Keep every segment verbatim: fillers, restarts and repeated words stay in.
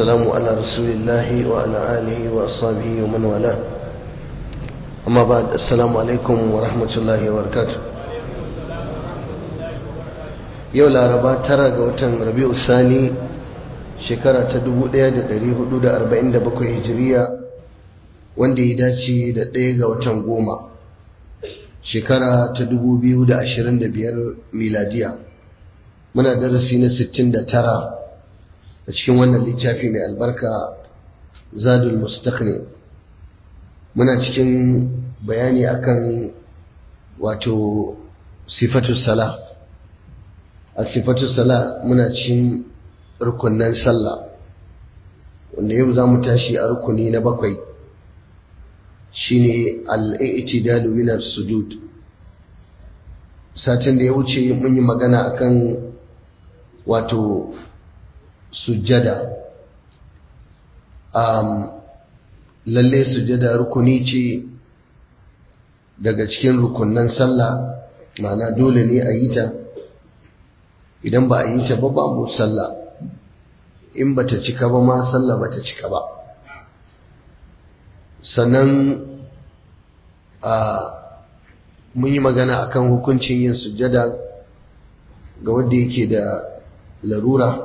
السلام على رسول الله وعلى آله وأصحابه ومن والاه أما بعد السلام عليكم ورحمة الله وبركاته yau laraba tara ga watan rabi'u sani shekara ta dubu ɗaya da ɗari hudu da arba'in da bakwai hijiriya wanda ya dace da ɗaya ga watan goma shekara ta dubu biyu da ashirin da biyar miladiya muna darasi na sittin da tara a cikin wannan littafi mai albarka zadul mustaqni muna cikin bayani akan wato sifatu sala a sifatu sala muna cikin rukunan sallah wanda yau za mu tashi a rukuni na bakwai shine al-i'tidalu min as-sujud satin da ya wuce mun yi magana akan wato sujjada um, lalle sujjada rukuni ce daga cikin rukunan sallah ma'ana dole ne a yi ta idan ba a yi ta ba babu sallah in ba ta cika ba ma sallah ba ta cika ba sannan a mun yi magana akan hukuncin yin sujjada ga wanda yake da larura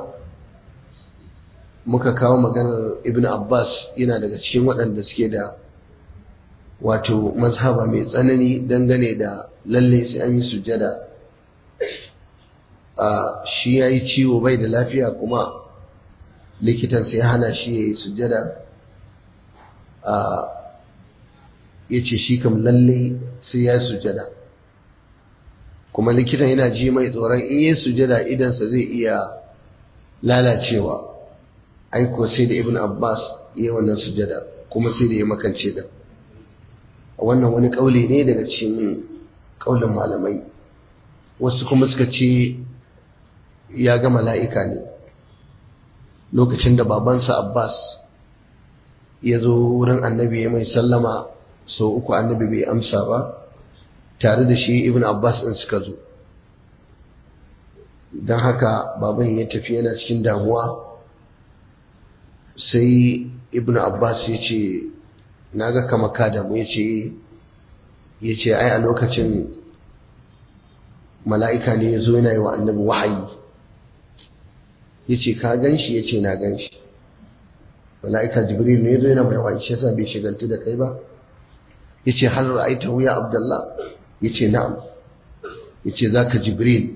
muka kawo maganar ibn Abbas yana daga cikin waɗanda suke da wato mazhaba mai tsanani dangane da lalle sai an yi sujjada a shi ya yi ciwo bai da lafiya kuma likitan sai hana shi ya yi sujjada a ya ce shi kam lalle sai ya yi sujjada kuma likitan yana ji mai tsoron in yi sujjada idansa zai iya lalacewa aiko sai da ibn Abbas yi wannan sujada kuma sai da ya makance da wannan wani kauli ne daga cikin kaulin malamai wasu kuma suka ce ya ga mala'ika ne lokacin da babansa Abbas ya zo wurin annabi ya mai sallama sau uku annabi bai amsa ba tare da shi ibn Abbas ɗin suka zo don haka baban ya tafi yana cikin damuwa sai ibn Abbas ya ce na ga kama ka damu ya ce ya ce ai a lokacin mala'ika ne ya zo yana yi wa annabi wahayi ya ce ka gan shi ya ce na gan shi mala'ika jibril ne ya zo yana mai wahayi shi yasa bai shigaltu da kai ba ya ce hal ra'aita wuya abdullah ya ce na'am ya ce za ka jibril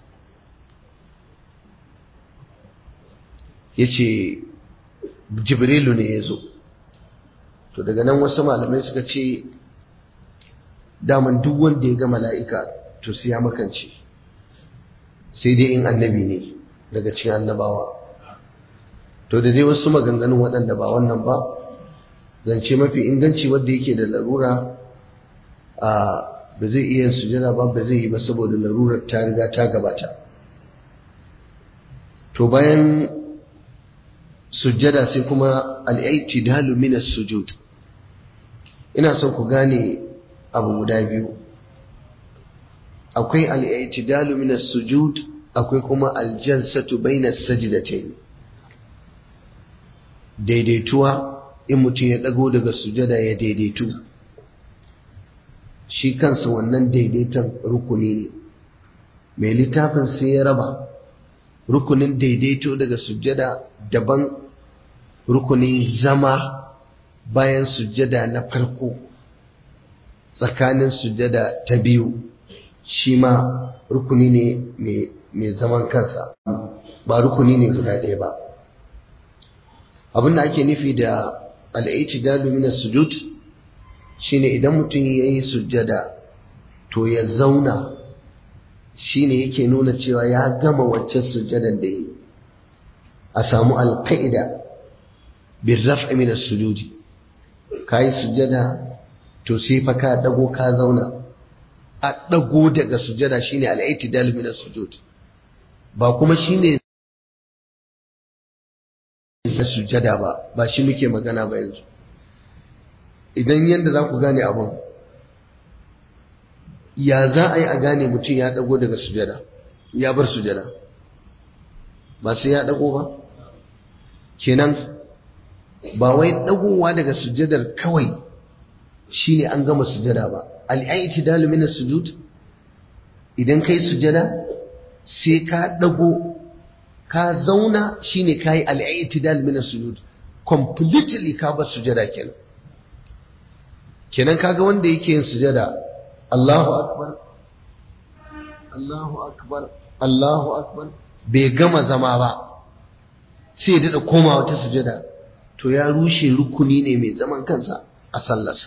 ya ce jibrilu ne ya zo to daga nan wasu malamai suka ce daman duk wanda ya ga mala'ika to sai ya makance sai dai in annabi ne daga cikin annabawa to da dai wasu maganganun waɗanda ba wannan ba zance mafi inganci wanda yake da larura a ba zai iya sujada ba ba zai yi ba saboda larurar ta riga ta gabata to bayan sujjada sai kuma al-i'tidalu min as-sujud ina son ku gane abu guda biyu akwai al-i'tidalu min as-sujud akwai kuma al-jalsatu bayna as-sajdatayn daidaituwa in mutum ya dago daga sujjada ya daidaitu shi kansa wannan daidaiton rukuni ne mai littafin sai ya raba rukunin daidaito daga sujjada daban rukunin zama bayan sujjada na farko tsakanin sujjada ta biyu shi ma rukuni ne mai zaman kansa ba rukuni ne guda ɗaya ba abinda ake nufi da al-i'tidalu min as-sujud shine idan mutum yayi sujjada to ya zauna shine yake nuna cewa ya gama waccan sujjadan da yi a samu alqaida birraf'i min as-sujud kai sujjada to sai fa ka dago ka zauna a dago daga sujjada shine al-i'tidal min as-sujud ba kuma shine sujjada ba ba shi muke magana ba yanzu idan yanda za ku gane abun ya za a yi a gane mutum ya dago daga sujada ya bar sujada ba sai ya dago ba kenan ba wai dagowa daga sujjadar kawai shine an gama sujjada ba al-i'tidalu min as-sujud idan kai sujjada sai ka dago ka zauna shine kai al-i'tidal min as-sujud completely ka bar sujjada kenan kenan kaga wanda yake yin sujjada Allahu akbar Allahu akbar Allahu akbar bai gama zama ba sai ya dada komawa ta sujjada to ya rushe rukuni ne mai zaman kansa a sallarsa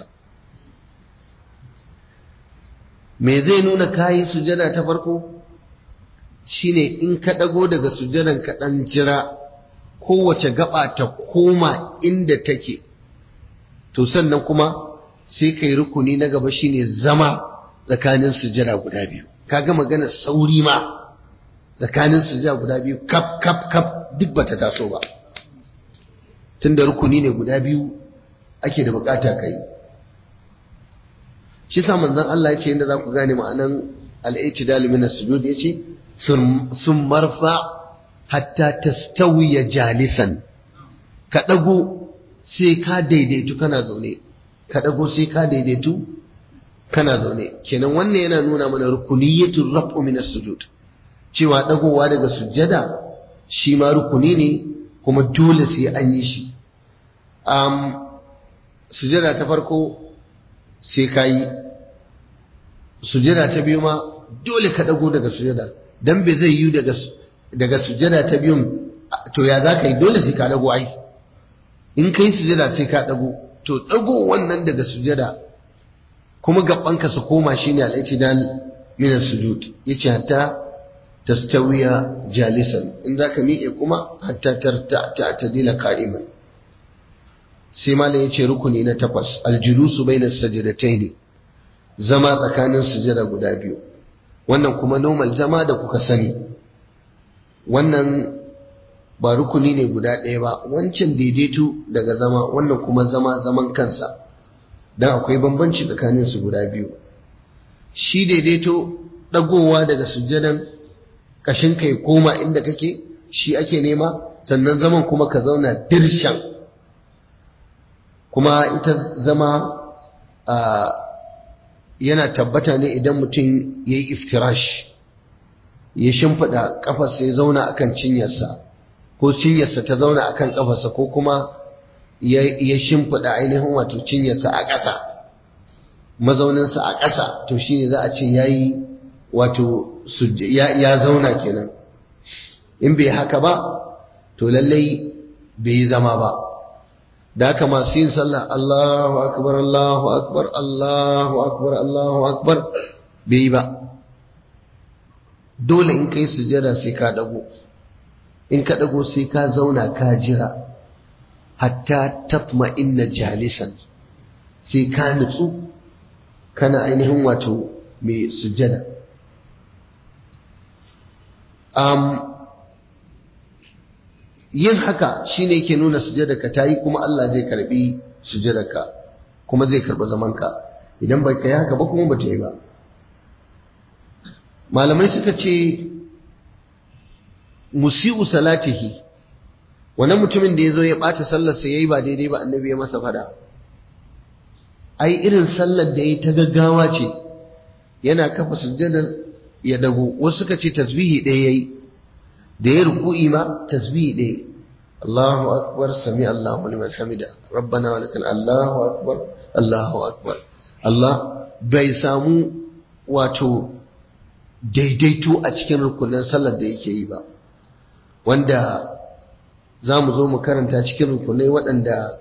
me zai nuna kayi sujada ta farko shine in ka dago daga sujadan ka dan jira kowace gaba ta koma inda take to sannan kuma sai kai rukuni na gaba shine zama tsakanin sujada guda biyu kaga magana sauri ma tsakanin sujada guda biyu kap kap kap duk bata taso ba tunda rukuni ne guda biyu ake da bukata kai shi sa manzon Allah ya ce inda za ku gane ma'anan al-i'tidal min as-sujud yace sun marfa hatta tastawiya jalisan ka dago sai ka daidaitu kana zaune ka dago sai ka daidaitu kana zaune kenan wannan yana nuna mana rukuniyatul raf'u min as-sujud cewa dagowa daga sujjada shi ma rukuni ne kuma dole sai an yi shi um, sujada ta farko sai ka yi sujada ta biyu ma dole ka dago daga sujada dan bai zai yi daga daga sujada ta biyun to ya za ka yi dole sai ka dago ai in kai sujada sai ka dago to dago wannan daga sujada kuma gabanka su koma shine al-i'tidal min as-sujud yace hatta tastawiya jalisan in zaka miƙe kuma hatta tarta ta'tadila qa'iman sai malam yace rukuni na takwas al-julusu bainas sajdatayn zama tsakanin sujada guda biyu wannan kuma normal zama da kuka sani wannan ba rukuni ne guda ɗaya ba wancan daidaito daga zama wannan kuma zama zaman kansa dan akwai bambanci tsakanin su guda biyu shi daidaito dagowa daga sujjadan kashin kai koma inda kake shi ake nema sannan zaman kuma ka zauna dirshan kuma ita zama a yana tabbata ne idan mutum yayi iftirash ya shimfida kafarsa ya zauna akan cinyarsa ko cinyarsa ta zauna akan kafarsa ko kuma ya shimfida ainihin wato cinyarsa a ƙasa mazauninsa a ƙasa to shine za a ce yayi wato ya zauna kenan in bai haka ba to lallai bai yi zama ba da haka masu yin sallah Allahu akbar Allahu akbar Allahu akbar Allahu akbar bai yi ba dole in kai sujada sai ka dago in ka dago sai ka zauna ka jira hatta tatma'inna jalisan sai ka nutsu kana ainihin wato mai sujada um, yin haka shine yake nuna sujadarka tayi kuma Allah zai karbi sujadarka kuma zai karbi zamanka idan bai kai haka ba kuma ba ta yi ba malamai suka ce musi'u salatihi wannan mutumin da yazo ya bata sallar sa yayi ba daidai ba annabi ya masa fada ai irin sallar da yayi ta gaggawa ce yana kafa sujjadar ya dago wasu suka ce tasbihi ɗaya yayi da ya ruku'i ma tasbihi ɗaya Allahu akbar sami Allahu liman hamida rabbana wa lakal Allahu akbar Allahu akbar Allah bai samu wato daidaito a cikin rukunin sallar da yake yi ba wanda za mu zo mu karanta cikin rukunai waɗanda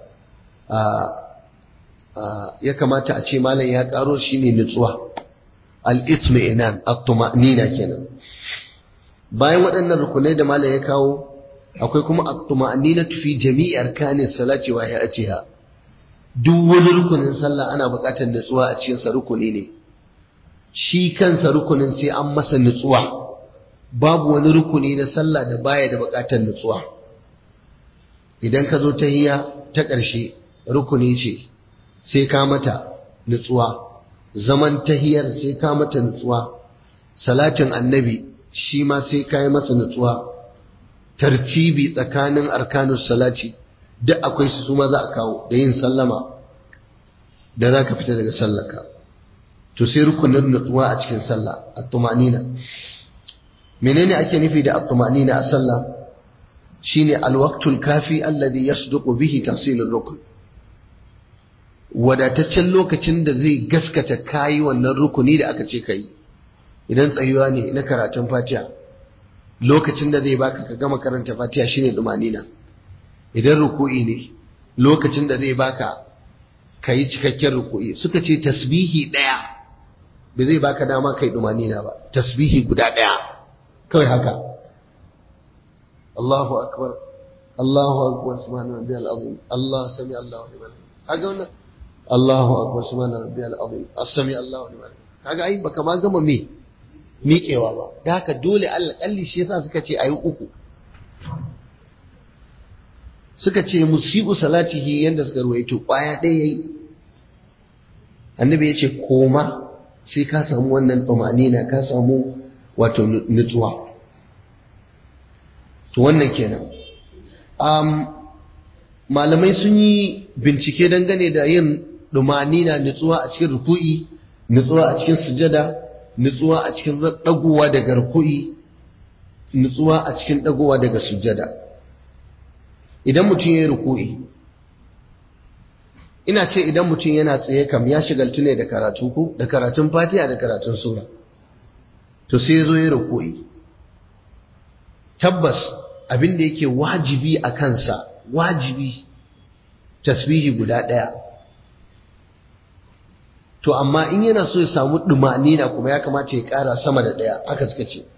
ya kamata a ce malam ya ƙaro shi ne nutsuwa al-itmi'inan at-tuma'nina kenan bayan waɗannan rukunai da malam ya kawo akwai kuma at-tuma'nina fi jami'i arkanis salati wa hay'atiha duk wani rukunin sallah ana buƙatar nutsuwa a cikin sa rukuni ne shi kansa rukunin sai an masa nutsuwa babu wani rukuni na sallah da baya da buƙatar nutsuwa idan ka zo tahiyya ta ƙarshe rukuni ce sai ka mata nutsuwa zaman tahiyar sai ka mata nutsuwa salatin annabi shi ma sai ka yi masa nutsuwa tartibi tsakanin arkanus salati duk akwai su ma za a kawo da yin sallama da za ka fita daga sallarka. To sai rukunin nutsuwa a cikin sallah at-tumanina. menene ake nufi da at-tumanina a sallah? shine al-waqtul kafi alladhi yasduqu bihi tahsil ar-rukn, wadataccen lokacin da zai gaskata kayi wannan rukuni da aka ce kai. Idan tsayuwa ne na karatun Fatiha, lokacin da zai baka ka gama karanta Fatiha shine tumanina. Idan ruku'i ne, lokacin da zai baka kai cikakken ruku'i. Suka ce tasbihi daya ba zai baka dama kai tumanina ba, tasbihi guda daya kawai haka, Allahu akbar Allahu akbar subhana rabbiyal azim, Allah sami Allahu liman hamidah. Kaga wannan Allahu akbar subhana rabbiyal azim, as-sami Allahu liman hamidah. Kaga ai baka ma gama me miƙewa ba. Da haka dole alƙalli shi yasa suka ce ayi uku. Suka ce musibu salatihi yanda suka ruwaito kwaya ɗaya yayi. Annabi ya ce koma sai ka samu wannan tumanina, ka samu wato nutsuwa. To wannan kenan. Um, malamai sun yi bincike dangane da yin tumanina, nutsuwa a cikin ruku'i, nutsuwa a cikin sujada, nutsuwa a cikin dagowa daga ruku'i, nutsuwa a cikin dagowa daga sujada. Idan mutum ya yi ruku'i, ina ce idan mutum yana tsaye kam ya shigaltu ne da karatu ko da karatun Fatiha da karatun sura, to sai ya zo ya ruku'i. Tabbas abin da yake wajibi a kansa, wajibi tasbihi guda ɗaya. To amma in yana so ya samu ɗumanina kuma ya kamata ya ƙara sama da ɗaya, haka suka ce.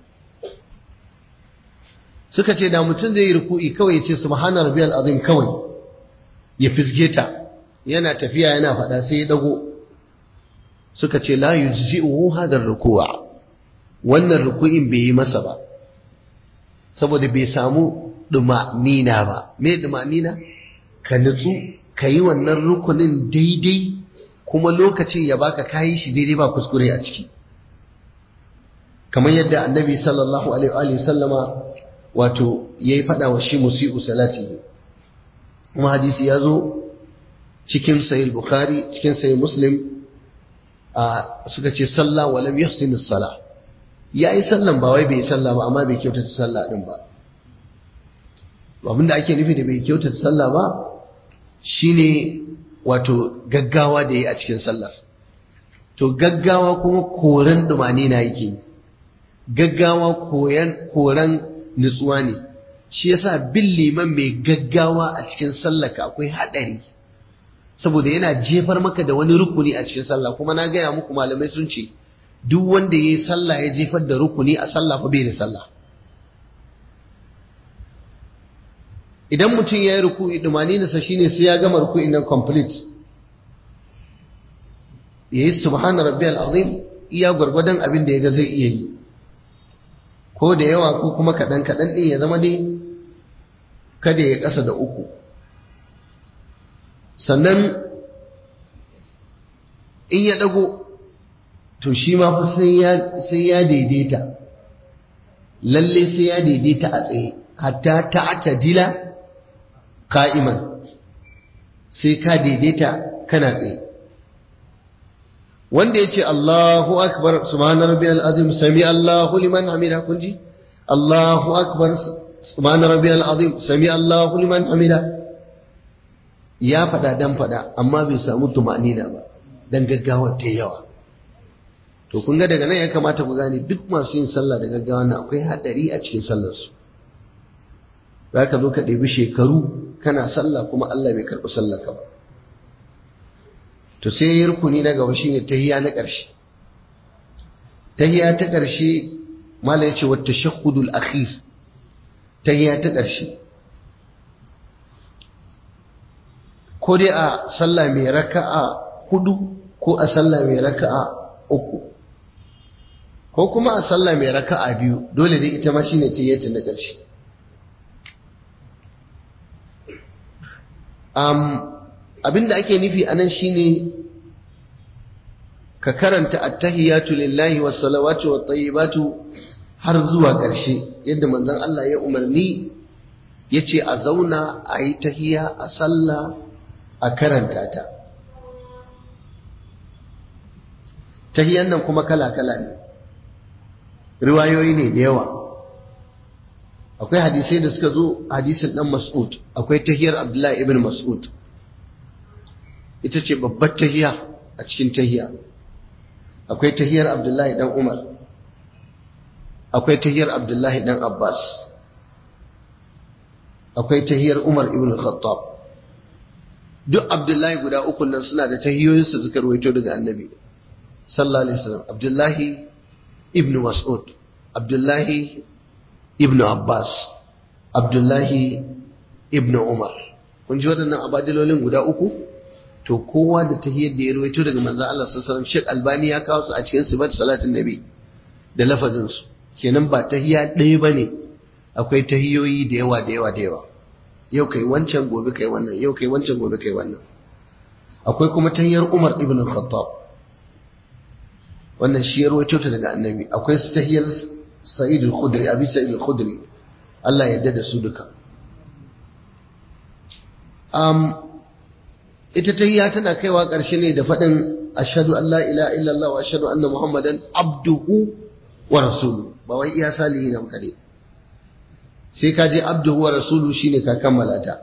Suka ce da mutum zai yi ruku'i kawai ya ce subhana rabbiyal azim kawai ya fisge ta, yana tafiya yana faɗa sai ya dago. Suka ce la yujzi'uhu hadha ruku'a, wannan ruku'in bai yi masa ba, saboda bai samu ɗumanina ba. Me ɗumanina? Ka nutsu ka yi wannan rukunin daidai, kuma lokacin ya baka kayi shi daidai ba kuskure a ciki, kamar yadda annabi sallallahu alaihi wa sallama wato yayi fada wa shi musibu salati. Kuma hadisi ya zo cikin sahih bukhari, cikin sahih muslim, a suka ce salla wa lam yuhsin as-salah, yayi sallan ba wai bai salla ba amma bai kyautata sallah din ba. Abinda ake nufi da bai kyautata sallah ba shine wato gaggawa da yi a cikin sallar. To gaggawa kuma koran dumani na yake, gaggawa koyan koran nutsuwa ne. Shi yasa bin liman mai gaggawa a cikin sallarka akwai hadari, saboda yana jefar maka da wani rukuni a cikin sallah. Kuma na gaya muku malamai sun ce duk wanda yayi sallah ya jefar da rukuni a sallah fa bai da sallah. Idan mutum ya yi ruku'i dumaninsa shine sai ya gama ruku'in nan complete, ya yi subhana rabbiyal azim iya gwargwadon abin da ya ga zai iya yi, ko da yawa ko kuma kaɗan kaɗan ɗin ya zama dai kada ya ƙasa da uku. Sannan in ya ɗago to shi ma fa sai ya daidaita, lalle sai ya daidaita a tsaye, hatta ta'tadila qa'iman, sai ka daidaita kana tsaye. Wanda yace Allahu akbar subhana rabbiyal azim sami Allahu liman hamida, kun ji Allahu akbar subhana rabbiyal azim sami Allahu liman hamida, ya fada dan fada amma bai samu tumanina ba dan gaggawa ta yawa. To kun ga daga nan ya kamata ku gane duk masu yin sallah da gaggawa na akwai hadari a cikin sallar su. Zaka zo ka ɗebi shekaru kana sallah kuma Allah bai karɓi sallar ka ba. To sai rukuni na gaba shine tahiyya na ƙarshe. Tahiyya ta ƙarshe malai yace wat tashahhudul akhir, tahiyya ta ƙarshe. Ko dai a sallah mai raka'a hudu ko a sallah mai raka'a uku, ko kuma a sallah mai raka'a biyu, dole dai ita ma shine tahiyyata na ƙarshe. Um, abinda ake nufi anan shine ka karanta attahiyatu lillahi was salawatu wat tayyibatu har zuwa ƙarshe, yadda manzon Allah ya umarni yace a zauna a yi tahiyya a sallah a karanta ta. Tahiyyan nan kuma kala-kala ne, riwayoyi ne da yawa. Akwai hadisai da suka zo, hadisin dan Mas'ud, akwai tahiyyar Abdullahi ibn Mas'ud, ita ce babbar tahiyya a cikin tahiyya. Akwai tahiyyar Abdullahi dan Umar, akwai tahiyyar Abdullahi dan Abbas, akwai tahiyyar Umar ibn Khattab. Duk Abdullahi guda uku nan suna da tahiyyoyinsu suka rawaito daga Annabi sallallahu alaihi wasallam. Abdullahi ibn Mas'ud, Abdullahi ibn Abbas, Abdullahi ibn Umar. Kun ji waɗannan abadilolin guda uku? To kowa da tahiyyar da ya rawaito daga manzo Allah sallallahu alaihi wasallam. Sheikh Albani ya kawo su a cikin sifat salatin Nabi da lafazin su. Kenan ba tahiyya ɗaya bane, akwai tahiyyoyi da yawa da yawa da yawa. Yau kai wancan, gobe kai wannan, yau kai wancan, gobe kai wannan. Akwai kuma tahiyyar Umar ibn Khattab, wannan shi ya rawaito ta daga Annabi. Akwai tahiyyar Sa'id al-Khudri, Abi Sa'id al-Khudri, Allah ya yarda da su duka. Um, ita tahiyya tana kaiwa ƙarshe ne da faɗin ashhadu an la ilaha illallah wa ashhadu anna muhammadan abduhu wa rasuluhu. Ba wai iya salihi na kare, sai ka je abduhu wa rasuluhu shine ka kammala ta.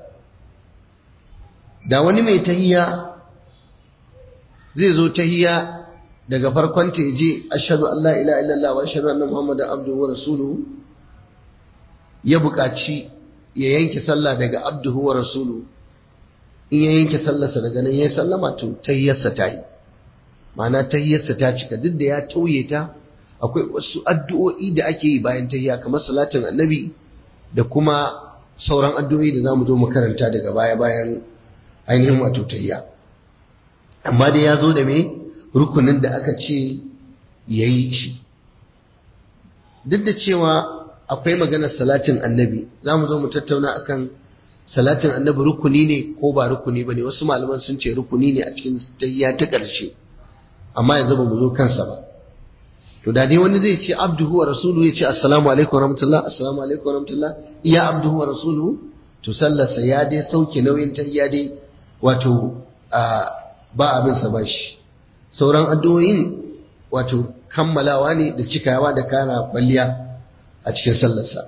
Da wani mai tahiyya zai zo tahiyya daga farkon ta je ashhadu an la ilaha illallah wa ashhadu anna muhammadan abduhu wa rasuluhu, ya buƙaci ya yanke sallah daga abduhu wa rasuluhu, in ya yanke sallarsa daga nan ya sallama, to tahiyyarsa ta yi, ma'ana tahiyyarsa ta cika. Duk da ya tauye ta, akwai wasu addu'o'i da ake yi bayan tahiyya kamar salatin Annabi da kuma sauran addu'o'i da zamu zo mu karanta daga baya bayan ainihin wato tahiyya. Amma dai ya zo da me rukunin da aka ce yayi shi. Duk da cewa akwai maganar salatin Annabi, zamu zo mu tattauna akan salatin Annabi rukuni ne ko ba rukuni bane. Wasu malaman sun ce rukuni ne a cikin tahiyya ta ƙarshe, amma yanzu ba mu zo kansa ba. To da dai wani zai ce abduhu wa rasuluhu, ya ce assalamu alaikum warahmatullah, assalamu alaikum warahmatullah, iya abduhu wa rasuluhu, to sallarsa ya dai sauke nauyin tahiyya dai, wato ba abin sa bashi. Sauran addu'o'in wato kammalawa ne da cikawa da kana kwalliya a cikin sallarsa.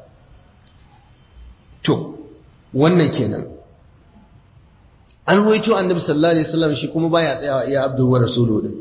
To wannan kenan. An ruwaito Annabi sallallahu alaihi wasallam shi kuma baya tsayawa iya abduhu wa rasuluhu din,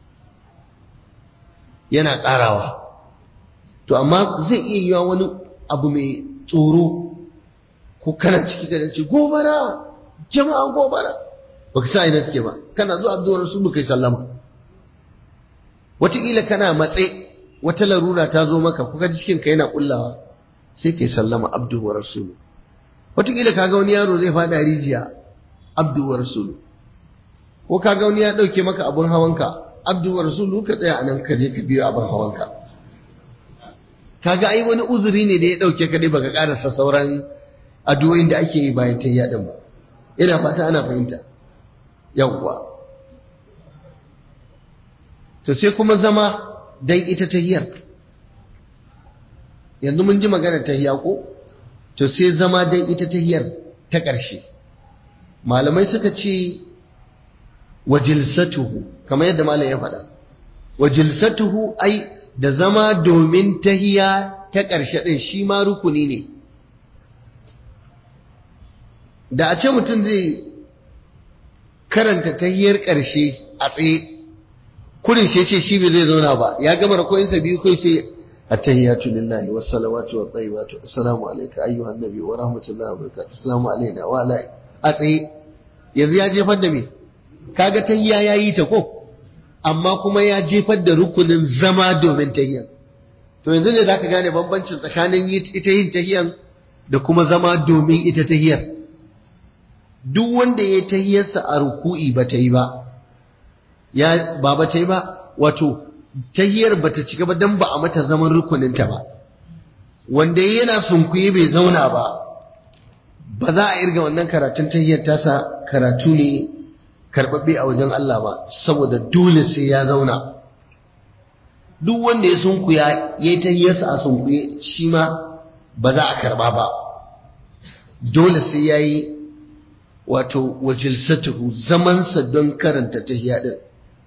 yana karawa. To amma zai iya yiwa wani abu mai tsoro, ko kana ciki ka ce gobara, jama'a gobara, baka sa ina take ba, kana zuwa abduhu wa rasuluhu kai sallama. Wataƙila kana matse, wata larura ta zo maka, kuka ji cikin ka yana kullawa, sai kai sallama abduhu wa rasuluhu. Wataƙila kaga wani yaro zai fada rijiya, abdu wa rasulu, ko kaga wani ya ɗauke maka abun hawanka, abdu wa rasulu, ka tsaya anan ka je ka biyo abun hawanka. Kaga ai wani uzuri ne da ya ɗauke ka dai baka karasa sauran addu'o'in da ake yi bayan tahiyya din ba. Ina fata ana fahimta. Yawwa. To sai kuma zama dan ita tahiyyar. Yanzu mun ji maganar tahiyya ko? To sai zama dan ita tahiyar ta ƙarshe. Malamai suka ce wa jilsatuhu, kamar yadda malam ya faɗa, wa jilsatuhu ai da zama domin tahiya ta ƙarshe ɗin shi ma rukuni ne. Da a ce mutum zai karanta tahiyar ƙarshe a tsaye, kurin shi ce shi bai zai zauna ba, ya gama rakoyinsa biyu kai sai التحيات لله والصلوات والطيبات السلام عليك أيها النبي ورحمة الله وبركاته السلام علينا وعلى أتي yanzu ya jefar da me, kaga tahiyya yayi ta ko, amma kuma ya jefar da rukunin zama domin tahiyya. To yanzu ne zaka gane bambancin tsakanin ita yin tahiyyan da kuma zama domin ita tahiyyar. Duk wanda ya tahiyyarsa a ruku'i ba ta yi ba, ya ba ba ta yi ba, wato tahiyyar bata cika ba dan ba a mata zaman rukuninta ba. Wanda yana sunkuye bai zauna ba, ba za a irga wannan karatun tahiyyar tasa karatu ne karbabbe a wajen Allah ba, saboda dole sai ya zauna. Duk wanda ya sunkuya yayi tahiyyarsa a sunkuye shi ma ba za a karba ba. dole sai yayi wato wajilsatuhu zamansa don karanta tahiyya din.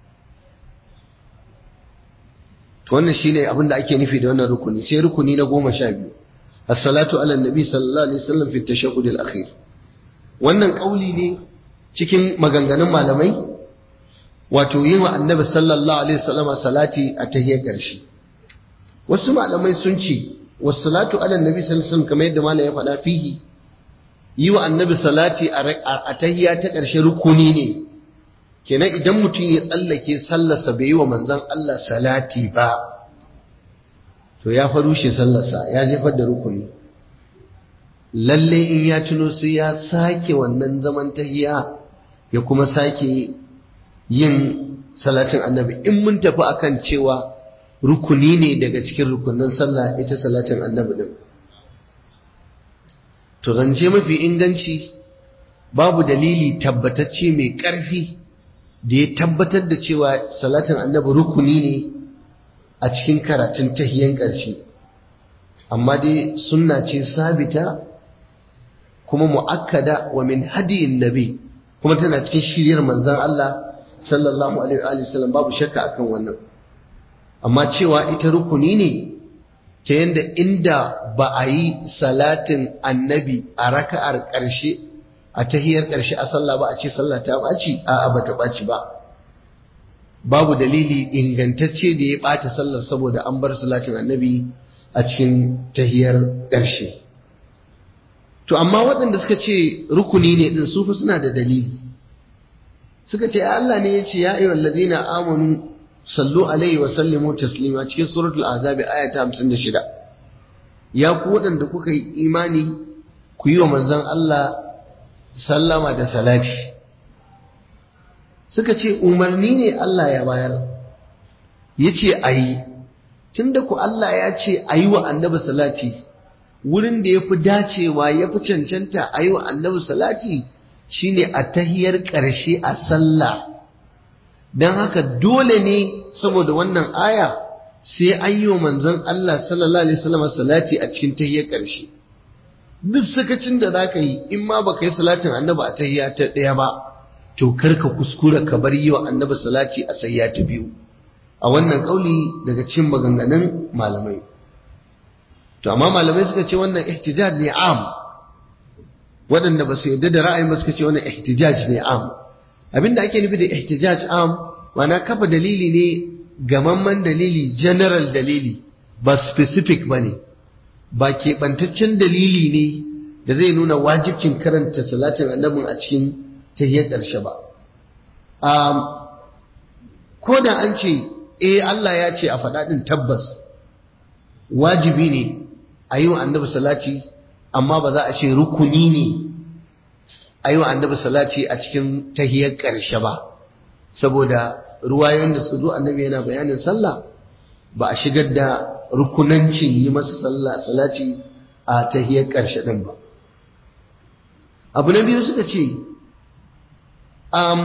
to wannan shine abin da ake nufi da wannan rukuni. Sai rukuni na goma sha biyu as-salatu ala nabi sallallahu alaihi wasallam fi at-tashahhud al-akhir. wannan kauli ne cikin maganganun malamai, wato yin wa annabi sallallahu alaihi wasallam salati a tahiyyar ƙarshe. wasu malamai sun ce was-salatu ala nabi sallallahu alaihi wasallam kamar yadda malam ya faɗa fihi, yi wa annabi salati a tahiyya ta ƙarshe rukuni ne. kenan idan mutum ya tsallake sallarsa bai yi wa manzon Allah salati ba, to ya farushe sallarsa, ya jefar da rukuni. lalle in ya tuno sai ya sake wannan zaman tahiyya ya kuma sake yin salatin annabi, in mun tafi akan cewa rukuni ne daga cikin rukunin sallah ita salatin annabi din. to zance mafi inganci babu dalili tabbatacce mai ƙarfi da ya tabbatar da cewa salatin annabi rukuni ne a cikin karatun tahiyyan ƙarshe, amma dai sunna ce sabita kuma mu'akkada wa min hadiyin nabi, kuma tana cikin shiryar manzon Allah sallallahu alaihi wa sallam, babu shakka akan wannan. amma cewa ita rukuni ne ta yanda inda ba a yi salatin annabi a raka'ar ƙarshe a tahiyar ƙarshe a sallah ba a ce sallah ta ɓaci, a'a ba ta ɓaci ba. babu dalili ingantacce da ya ɓata sallar saboda an bar salatin annabi a cikin tahiyar ƙarshe. to amma waɗanda suka ce rukuni ne ɗin su fa suna da dalili. suka ce Allah ne ya ce ya ayyuhal ladina amanu sallu alaihi wa sallimu taslima cikin suratul ahzab aya ta hamsin da shida. ya ku waɗanda kuka yi imani ku yi wa manzon Allah sallama da salati. suka ce umarni ne Allah ya bayar, yace ayi. tunda ku Allah ya ce ayi wa annabi salati, wurin da yafi dacewa yafi cancanta ayi wa annabi salati shine a tahiyar ƙarshe a sallah. dan haka dole ne saboda wannan aya sai an yi wa manzon Allah sallallahu alaihi wasallam salati a cikin tahiyar ƙarshe. duk sakacin da zaka yi in ma baka yi salatin annabi a tahiyya ta ɗaya ba, to karka kuskura ka bar yi wa annabi salati a sayya ta biyu. a wannan kauli daga cikin maganganun malamai. to amma malamai suka ce wannan ihtijaj ne am, waɗanda ba su yarda da ra'ayin ba suka ce wannan ihtijaj ne am. abinda ake nufi da ihtijaj am ma'ana kafa dalili ne, gamamman dalili, general dalili, ba specific bane, ba keɓantaccen dalili ne da zai nuna wajibcin karanta salatin annabin a cikin tahiyyar ƙarshe ba. um, ko da an ce eh Allah ya ce a faɗa ɗin tabbas wajibi ne a yi wa annabi salati, amma ba za a ce rukuni ne a yi wa annabi salati a cikin tahiyyar ƙarshe ba, saboda ruwayoyin da suka zo annabi yana bayanin sallah ba a shigar da rukunancin yi masa sallah salati a tahiyyar ƙarshe ɗin ba. abu na biyu suka ce um,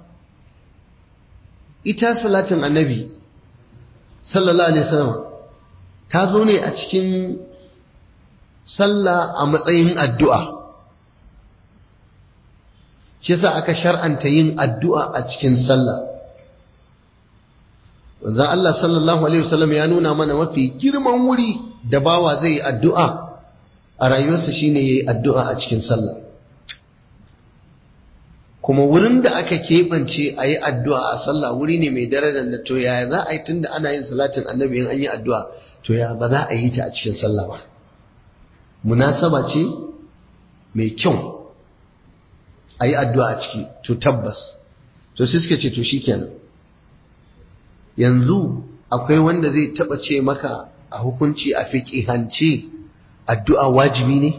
ita salatin annabi sallallahu alaihi wasallam ta zo ne a cikin sallah a matsayin addu'a. shi yasa aka shar'anta yin addu'a a cikin sallah. wanzan Allah sallallahu alaihi wasallam ya nuna mana mafi girman wuri da bawa zai yi addu'a a rayuwarsa shine yayi addu'a a cikin sallah. kuma wurin da aka keɓance a yi addu'a a sallah wuri ne mai darajar da to yaya za a yi tun da ana yin salatin annabi in an yi addu'a, to ya ba za a yi ta a cikin sallah ba. munasaba ce mai kyau a yi addu'a a ciki, to tabbas. to sai suka ce to shi kenan, yanzu akwai wanda zai taɓa ce maka a hukunci a fiƙihance addu'a wajibi ne?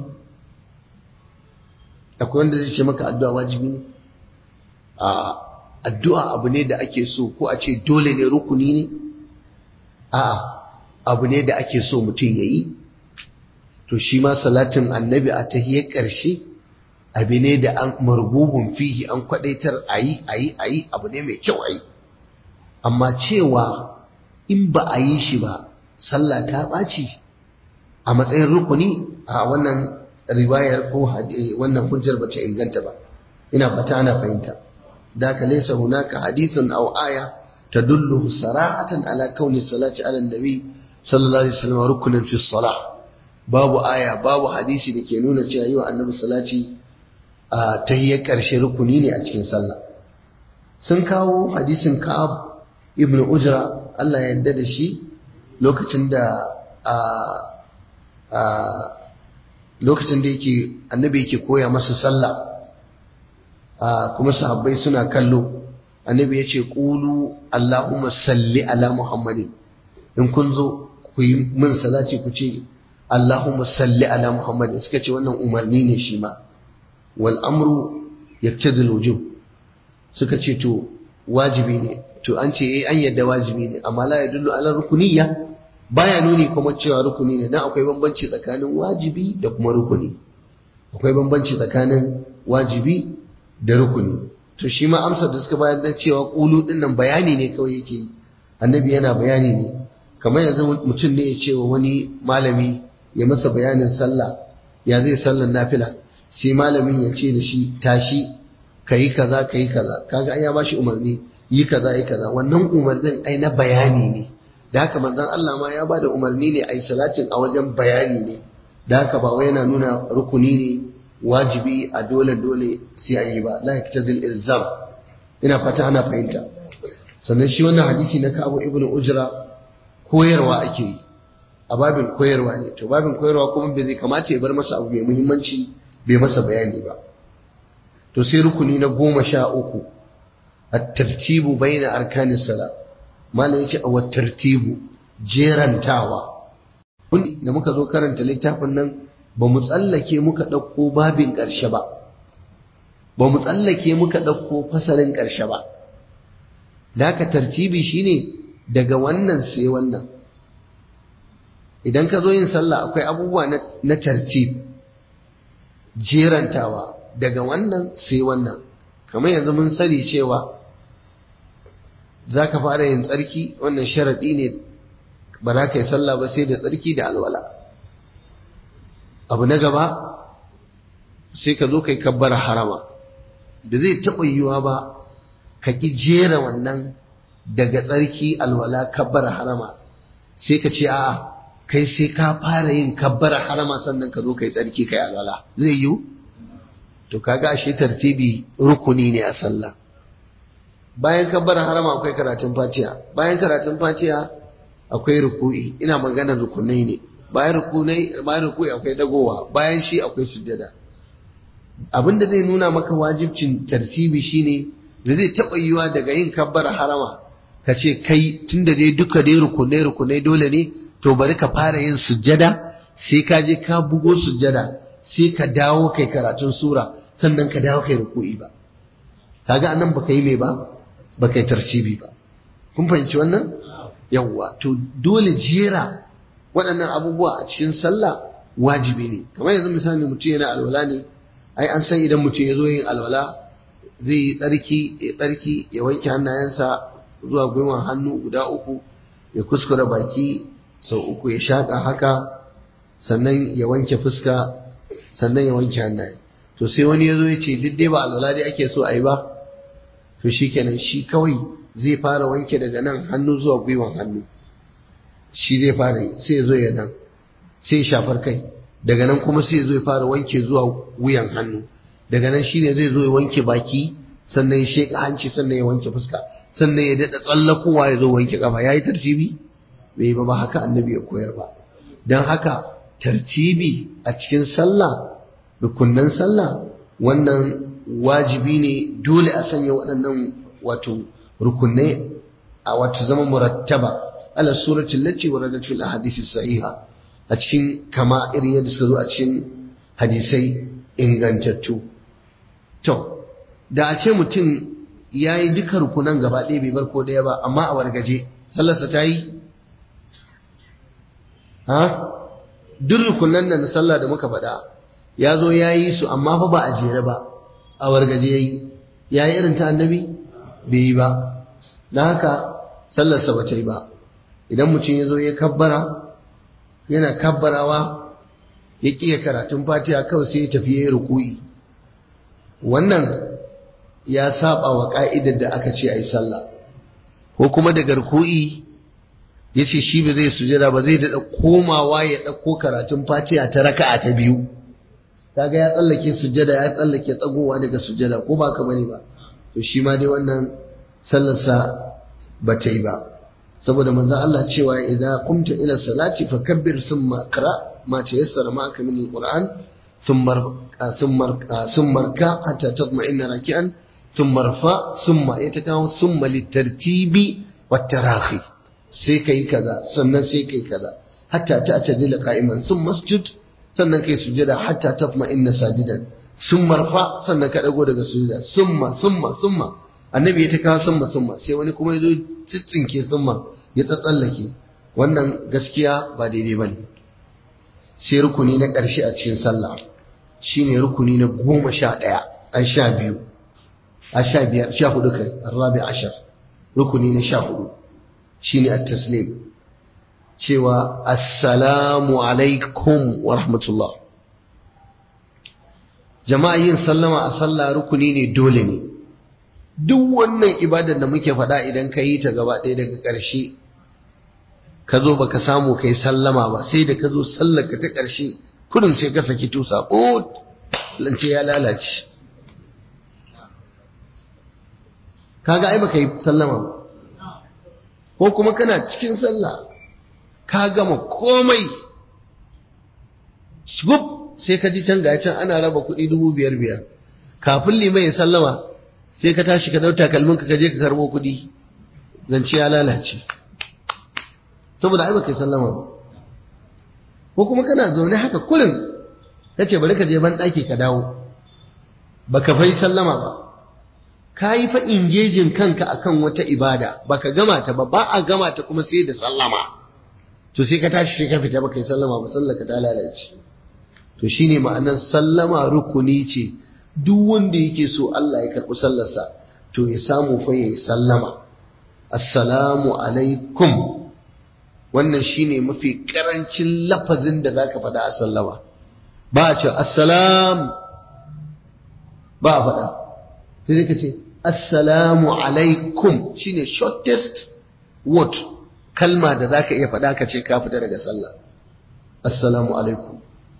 akwai wanda zai ce maka addu'a wajibi ne? a addu'a abu ne da ake so, ko a ce dole ne, rukuni ne? a'a abu ne da ake so mutum ya yi. to shi ma salatin annabi a tahiyyar ƙarshe abu ne da an margubun fihi, an kwadaitar a yi a yi a yi, abu ne mai kyau a yi. amma cewa in ba a yi shi ba sallah ta ɓaci a matsayin rukuni, a wannan riwayar ko wannan hujjar bata inganta ba. ina fata ana fahimta. da ka laysa hunaka hadithun aw aya tadullu sara'atan ala kauni salati ala nabi sallallahu alaihi wasallam rukunan fi salah. babu aya babu hadisi da ke nuna cewa yi wa annabi salati a tahiyyar karshe rukuni ne a cikin sallah. sun kawo hadisin Ka'ab ibn Ujra Allah ya yarda da shi lokacin da a a lokacin da yake annabi yake koya masa sallah a kuma sahabbai suna kallo. annabi ya ce qulu Allahumma salli ala Muhammadin, in kun zo ku yi min salati ku ce Allahumma salli ala Muhammadin. suka ce wannan umarni ne shi ma, wal amru yaqtadi al-wujub. suka ce to wajibi ne, to an ce eh an yadda wajibi ne amma la yadullu ala rukuniyya, baya nuni kuma cewa rukuni ne. dan akwai bambanci tsakanin wajibi da kuma rukuni, akwai bambanci tsakanin wajibi da rukuni. to shi ma amsar da suka bayar da cewa qulu din nan bayani ne kawai yake yi, annabi yana bayani ne. kamar yanzu mutum ne ya ce wa wani malami ya masa bayanin sallah, ya zai sallar nafila, sai malamin ya ce da shi tashi kayi kaza kayi kaza, kaga ai ya bashi umarni yi kaza yi kaza. wannan umarnin ai na bayani ne, da haka manzon Allah ma ya bada umarni ne ai salatin a wajen bayani ne. da haka ba wai yana nuna rukuni ne wajibi a dole dole sai an yi ba, la yaktazil ilzam. ina fata ana fahimta. sannan shi wannan hadisi na Ka'ab ibn Ujra koyarwa ake yi, a babin koyarwa ne. to babin koyarwa kuma bai zai kamata ya bar masa abu mai muhimmanci bai masa bayani ba. to sai rukuni na goma sha uku at-tartibu baina arkanis sala. malam yace a wat-tartibu jerantawa. kun da muka zo karanta littafin nan ba mu tsallake muka dauko babin karshe ba, ba mu tsallake muka dauko fasalin karshe ba. da haka tartibi shine daga wannan sai wannan. idan ka zo yin sallah akwai abubuwa na, na tartib, jerantawa daga wannan sai wannan. kamar yanzu mun sani cewa za ka fara yin tsarki, wannan sharaɗi ne, ba za ka yi sallah ba sai da tsarki da alwala. abu na gaba sai ka zo ka yi kabbara harama. da zai taɓa yiwuwa ba ka ƙi jera wannan daga tsarki alwala kabbara harama, sai ka ce a'a kai sai ka fara yin kabbara harama sannan ka zo ka yi tsarki ka yi alwala. zai yiwu? to kaga ashe tartibi rukuni ne a sallah. bayan kabbara harama akwai karatun fatiha, bayan karatun fatiha akwai ruku'i, ina maganar rukunai ne. bayan rukunai bayan ruku'i akwai dagowa, bayan shi akwai sujjada. abinda zai nuna maka wajibcin tartibi shine da zai taɓa yiwa daga yin kabbara harama ka ce kai tunda dai duka dai rukunai rukunai dole ne, to bari ka fara yin sujjada, sai ka je ka bugo sujjada, sai ka dawo kai karatun sura, sannan ka dawo kai ruku'i ba. kaga anan baka yi mai ba, baka yi tartibi ba. kun fahimci wannan? yawwa. to dole jera waɗannan abubuwa a cikin sallah wajibi ne. kamar yanzu misali mutum yana alwala ne, ai an san idan mutum ya zo yin alwala zai yi tsarki ya tsarki ya wanke hannayensa zuwa gwiwan hannu guda uku, ya kuskura baki sau uku, ya shaƙa haka, sannan ya wanke fuska, sannan ya wanke hannaye. to sai wani ya zo ya ce duk dai ba alwala dai ake so a yi ba, to shi kenan shi kawai zai fara wanke daga nan hannu zuwa gwiwan hannu, shi zai fara yi, sai ya zo ya nan, sai ya shafar kai, daga nan kuma sai ya zo ya fara wanke zuwa wuyan hannu, daga nan shi ne zai zo ya wanke baki, sannan ya sheƙa hanci, sannan ya wanke fuska, sannan ya daɗa tsallakowa ya zo wanke ƙafa. ya yi tartibi? bai ba ba haka annabi ya koyar ba. don haka tartibi a cikin sallah, rukunnan sallah, wannan wajibi ne, dole a sanya waɗannan wato rukunai a wato zama murattaba ala suratul lati waradat fil ahadith sahiha, a cikin kama irin yadda suka zo a cikin hadisai ingantattu. to da a ce mutum ya yi duka rukunan gaba ɗaya bai bar ko ɗaya ba, amma a wargaje, sallarsa ta yi? ha duk rukunan nan na sallah da muka faɗa ya zo ya yi su, amma fa ba a jere ba, a wargaje ya yi. ya yi irin ta annabi? bai yi ba. don haka sallarsa ba ta yi ba. idan mutum ya zo ya kabbara, yana kabbarawa ya ƙiya karatun fatiha kawai sai ya tafi ya yi ruku'i, wannan ya saba wa ƙa'idar da aka ce a yi sallah. Ko kuma daga ruku'i ya ce shi ba zai sujada ba, zai daɗa komawa ya ɗauko karatun fatiha ta raka'a ta biyu, kaga ya tsallake sujada, ya tsallake tsagowa daga sujada, ko ba ka bane ba, to shi ma dai wannan sallarsa ba ta yi ba. Saboda manzon Allah cewa idza qumta ila salati fakabbir thumma qra ma tayassara ma'aka min alquran thumma thumma thumma rka hatta tatma'inna raki'an thumma rfa thumma yatakaw thumma litartibi wat-tarahi, sai kai kaza sannan sai kai kaza hatta ta'tadila qa'iman thumma masjud, sannan kai sujada hatta tatma'inna sajidan thumma rfa, sannan ka dago daga sujada thumma thumma thumma. Annabi ya ta kawo summa summa, sai wani kuma ya zo tsitsinke summa ya tsatsallake. Wannan gaskiya ba daidai ba ne. Sai rukuni na ƙarshe a cikin sallah shine rukuni na goma sha ɗaya, a sha biyu, a sha biyar, sha hudu kai, arrabi ashar. Rukuni na sha hudu shine at-taslim, cewa assalamu alaikum wa rahmatullah. Jama'a, yin sallama a sallah rukuni ne, dole ne. Duk wannan ibadar da muke faɗa idan ka yi ta gaba ɗaya daga ƙarshe ka zo baka samu kai sallama ba, sai da ka zo sallarka ta ƙarshe kudin sai ka saki tusa, ko lance ya lalace, kaga ai baka yi sallama ba. Ko kuma kana cikin sallah ka gama komai shugub, sai ka ji can ga can ana raba kuɗi dubu biyar biyar, kafin liman ya sallama sai ka tashi ka dauta kalmin ka je ka karbo kudi, zance ya lalace, saboda ai baka yi sallama ba. Ko kuma kana zaune haka kullun kace bari ka je ban daki ka dawo, baka fa yi sallama ba, ka yi fa engaging kanka akan wata ibada baka gama ta ba, ba a gama ta kuma sai da sallama, to sai ka tashi sai ka fita baka yi sallama ba, sallar ka ta lalace. To shine ma'anar sallama rukuni ce. Duk wanda yake so Allah ya karɓi sallarsa to ya samu fa ya sallama, assalamu alaikum. Wannan shine mafi karancin lafazin da zaka faɗa a sallama. Ba a ce assalam, ba a faɗa, sai ka ce assalamu alaikum, shine shortest word, kalma da zaka iya faɗa ka ce ka fita daga sallah. Assalamu alaikum.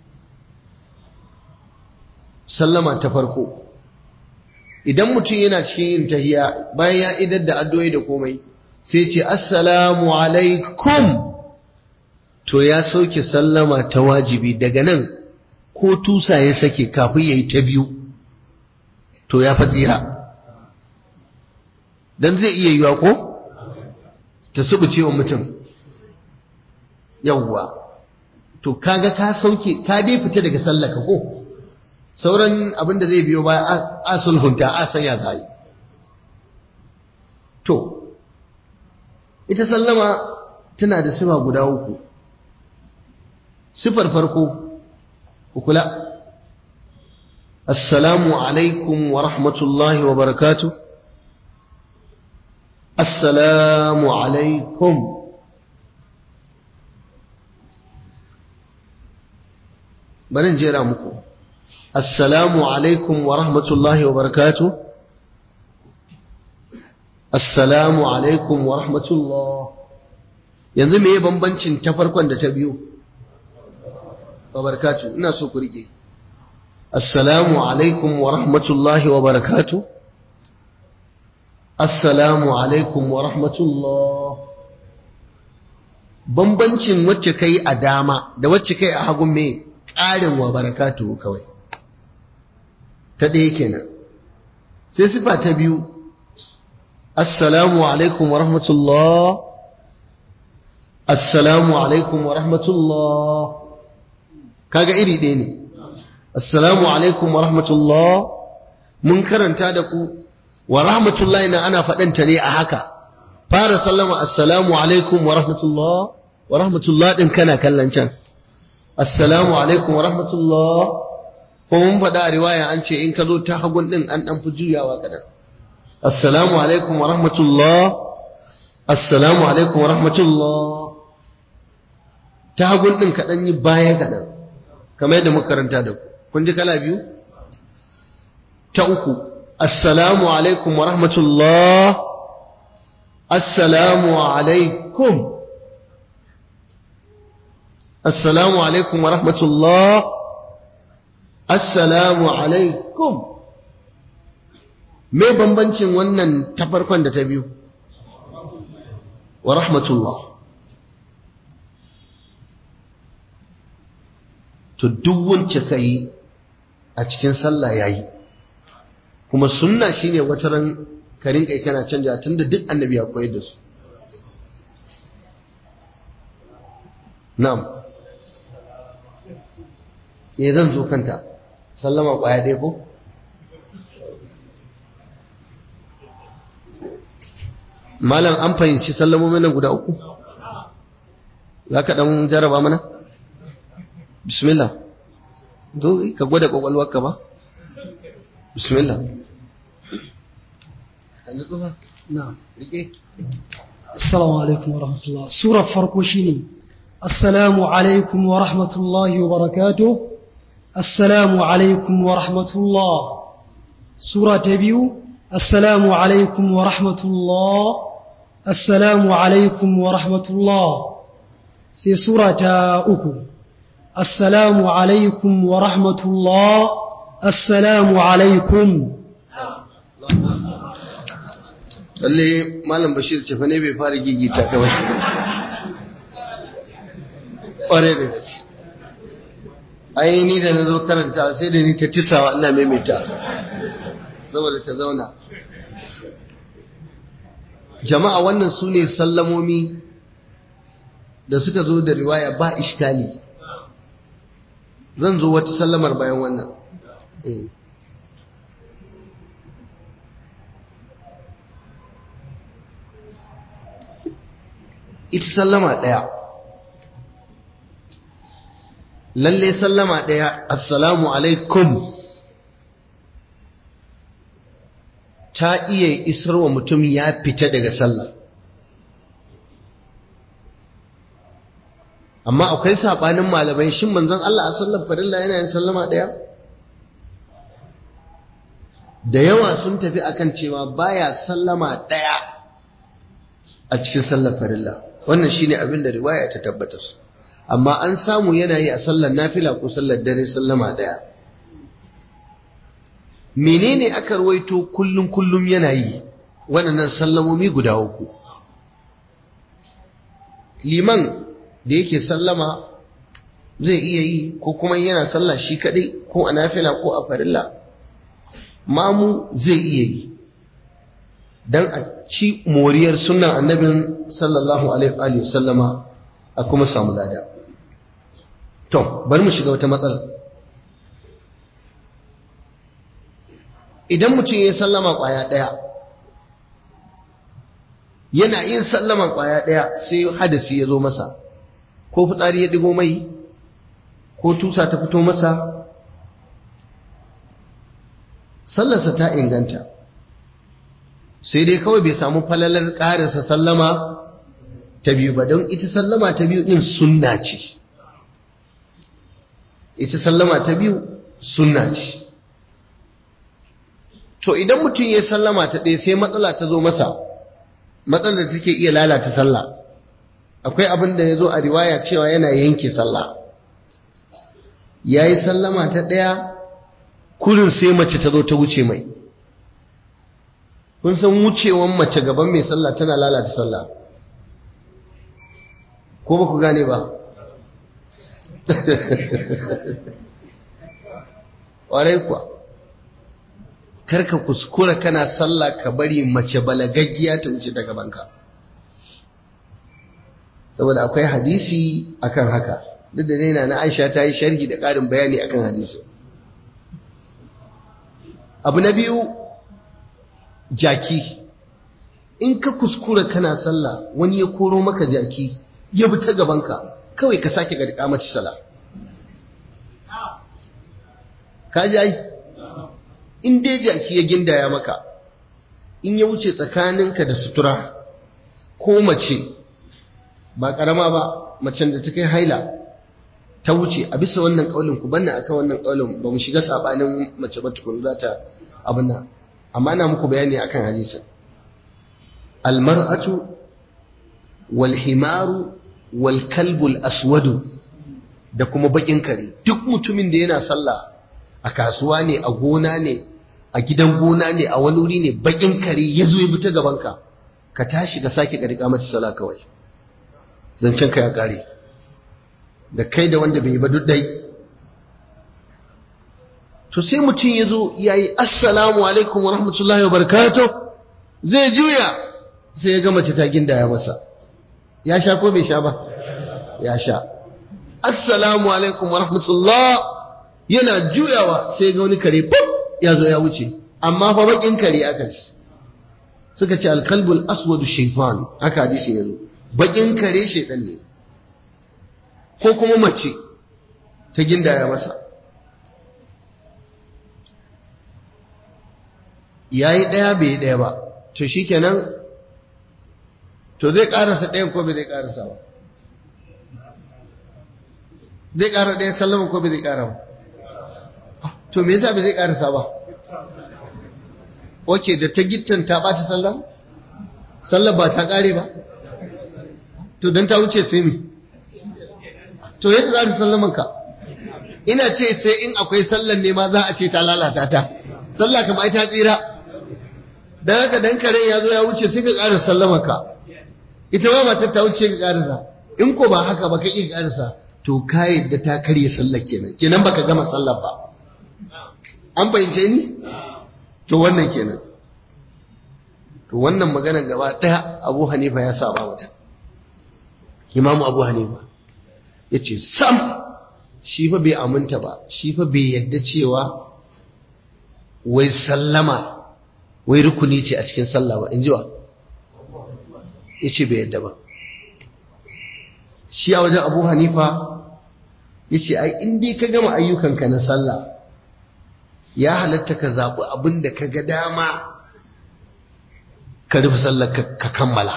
Sallama ta farko, idan mutum yana cikin yin tahiya bayan ya idar da addu'o'i da komai sai ce assalamu alaikum, to ya sauke sallama ta wajibi. Daga nan ko tusa ya sake kafin yayi ta biyu to ya fa tsira, dan zai iya yiwa ko ta subuce wa mutum, yawwa, to kaga ka sauke, ka dai fita daga sallaka ko sauran abin da zai biyo baya a sulhunta, a sanya zai. To ita sallama tana da sifa guda uku. Sifar farko, ku kula, assalamu alaikum wa rahmatullahi wa barakatuh, assalamu alaikum. Bari in jera muku, assalamu alaikum wa rahmatullahi wa barakatuh, assalamu alaikum wa rahmatullah. Yanzu me bambancin ta farkon da ta biyu? Wa barakatuh. Ina so ku rike, assalamu alaikum wa rahmatullahi wa barakatuh, assalamu alaikum wa rahmatullah. Bambancin wacce kai a dama da wacce kai a hagun me? Ƙarin wa barakatuh kawai. Ta ɗaya kenan. Sai sifa ta biyu, assalamu alaikum wa rahmatullah, assalamu alaikum wa rahmatullah. Kaga iri ɗaya ne. Assalamu alaikum wa rahmatullah, mun karanta da ku, wa rahmatullahi na ana faɗanta ne a haka. Fara sallama assalamu alaikum wa rahmatullah, wa rahmatullah ɗin kana kallon can. Assalamu alaikum wa rahmatullah. Ko mun faɗa a riwaya an ce in ka zo ta hagun ɗin an ɗan fi juyawa kaɗan. Assalamu alaikum wa rahmatullah, assalamu alaikum wa rahmatullah. Ta hagun ɗin kaɗan yi baya kaɗan. kamar yadda muka karanta da ku kun ji kala biyu ta uku assalamu alaikum wa rahmatullah assalamu alaikum assalamu alaikum wa rahmatullah assalamu alaikum me bambancin wannan ta farkon da ta biyu wa rahmatullah to duk wance kai a cikin sallah yayi kuma sunna shine wata ran ka rinka kana canja tunda duk annabi ya koyar da su na'am eh zan zo kanta sallama kwaya ɗaya ko malam an fahimci sallamomin nan guda uku za ka ɗan jaraba mana bismillah zo ka gwada ƙwaƙwalwarka ba bismillah assalamu alaikum wa rahmatullah surar farko shine assalamu alaikum wa rahmatullahi wa barakatuh assalamu alaikum wa rahmatullah sura ta biyu assalamu alaikum wa rahmatullah assalamu alaikum wa rahmatullah sai sura ta uku assalamu alaikum wa rahmatullah assalamu alaikum lalle malam bashir ce fa ne bai fara gigita ka ba ƙware da gaske ai ni da na zo karanta sai da ni ta tisawa ina maimaita saboda ta zauna jama'a wannan su ne sallamomi da suka zo da riwaya ba iskali zan zo wata sallamar bayan wannan eh ita sallama ɗaya lalle sallama ɗaya assalamu alaikum ta iya isar wa mutum ya fita daga sallah amma akwai saɓanin malamai shin manzon Allah a sallar farilla yana yin sallama ɗaya da yawa sun tafi akan cewa baya sallama ɗaya a cikin sallar farilla wannan shine abin da riwaya ta tabbatar amma an samu yana yi a sallar nafila ko sallar dare sallama daya menene aka rawaito kullum kullum yana yi wannan sallamomi guda uku liman da yake sallama zai iya yi ko kuma yana sallah shi kadai ko a nafila ko a farilla mamu zai iya yi dan a ci moriyar sunan annabin sallallahu alaihi wa sallama a kuma samu lada to bari mu shiga wata matsala idan mutum ya sallama kwaya daya yana yin sallama kwaya daya sai hadisi ya zo masa ko fitsari ya digo mai ko tusa ta fito masa sallarsa ta inganta sai dai kawai bai samu falalar ƙarinsa sallama ta biyu ba don ita sallama ta biyu ɗin sunna ce ita sallama ta biyu sunna ce to idan mutum ya sallama ta ɗaya sai matsala ta zo masa matsalar da take iya lalata sallah akwai abin da ya zo a riwaya cewa yana yanke sallah ya yi sallama ta ɗaya kurin sai mace ta zo ta wuce mai kun san wucewan mace gaban mai sallah tana lalata sallah ko ba ku gane ba ƙwarai kuwa karka kuskura kana sallah ka bari mace balagaggiya ta wuce ta gabanka saboda akwai hadisi akan haka duk da daina na Aisha ta yi sharhi da ƙarin bayani akan hadisi abu na biyu jaki in ka kuskura kana sallah wani ya koro maka jaki ya bi ta gabanka kawai ka sake ga kamata sallah ka ji ai in dai jaki ya gindaya maka in ya wuce tsakaninka da sutura ko mace ba karama ba macen da ta kai haila ta wuce a bisa wannan kaulin ku banna akan wannan kaulin ba mu shiga sabanin mace ba tukun za ta abin nan amma ina muku bayani akan hadisin almar'atu wal himaru wal kalbul aswadu da kuma bakin kare duk mutumin da yana sallah a kasuwa ne a gona ne a gidan gona ne a wani wuri ne bakin kare ya zo ya bi ta gabanka ka tashi ka sake ka rika mata sallah kawai zancen ka ya kare da kai da wanda bai yi ba duk dai to sai mutum ya zo ya yi assalamu alaikum wa rahmatullahi wa barakatuh zai juya sai ya ga mace ta gindaya masa ya sha ko bai sha ba ya sha assalamu alaikum wa rahmatullah yana juyawa sai ga wani kare pop ya zo ya wuce amma fa bakin kare aka shi suka ce alkalbul aswadu shaytan haka hadisi yazo bakin kare shaytan ne ko kuma mace ta gindaya masa yayi daya bai daya ba to shikenan to zai karasa dayan ko bai zai karasa ba zai kara daya sallama ko bai zai kara ba to me yasa bai zai karasa ba oke da ta gittan ta bata sallah sallah ba ta kare ba to dan ta wuce sai mi to yadda za ta sallaman ka ina ce sai in akwai sallan ne ma za a ce ta lalata ta sallah kama ai ta tsira dan haka dan karen ya zo ya wuce sai ka ƙara sallaman ka ita ma matar ta wuce ka ƙarasa in ko ba haka ba ka iya ƙarasa to ka yadda ta karye sallah kenan kenan baka gama sallah ba an fahimce ni to wannan kenan to wannan maganar gaba daya Abu Hanifa ya saba mata Imam Abu Hanifa yace sam shi fa bai aminta ba shi fa bai yadda cewa wai sallama wai rukuni ce a cikin sallah ba inji wa yace bai yadda ba shi a wajen Abu Hanifa yace ai in dai ka gama ayyukanka na sallah ya halatta ka zaɓi abin da ka ga dama ka rufe sallar ka kammala